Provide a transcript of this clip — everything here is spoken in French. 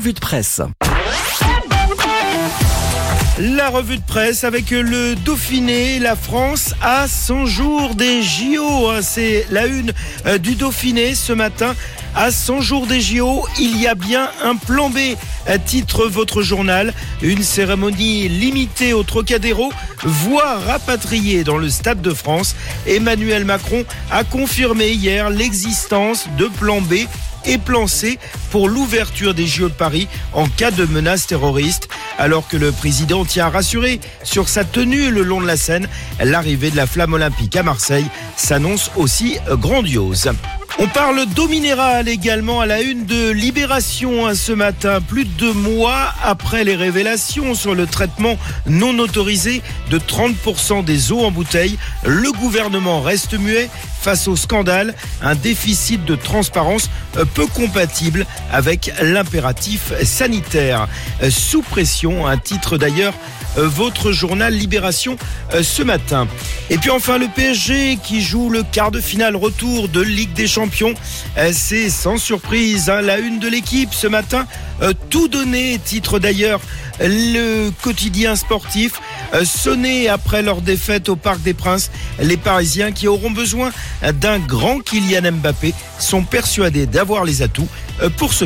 Revue de presse. La revue de presse avec le Dauphiné, la France à 100 jours des JO. C'est la une du Dauphiné ce matin. À 100 jours des JO, il y a bien un plan B, titre votre journal. Une cérémonie limitée au Trocadéro, voire rapatriée dans le Stade de France. Emmanuel Macron a confirmé hier l'existence de plan B et plan C pour l'ouverture des JO de Paris en cas de menace terroriste. Alors que le président tient à rassurer sur sa tenue le long de la Seine, l'arrivée de la flamme olympique à Marseille s'annonce aussi grandiose. On parle d'eau minérale également à la une de Libération ce matin. Plus de 2 mois après les révélations sur le traitement non autorisé de 30% des eaux en bouteille, le gouvernement reste muet face au scandale. Un déficit de transparence peu compatible avec l'impératif sanitaire. Sous pression, un titre d'ailleurs votre journal Libération ce matin. Et puis enfin le PSG qui joue le quart de finale retour de Ligue des Champions. C'est sans surprise la une de l'équipe ce matin. Tout donné, titre d'ailleurs le quotidien sportif. Sonné après leur défaite au Parc des Princes, les Parisiens qui auront besoin d'un grand Kylian Mbappé sont persuadés d'avoir les atouts pour se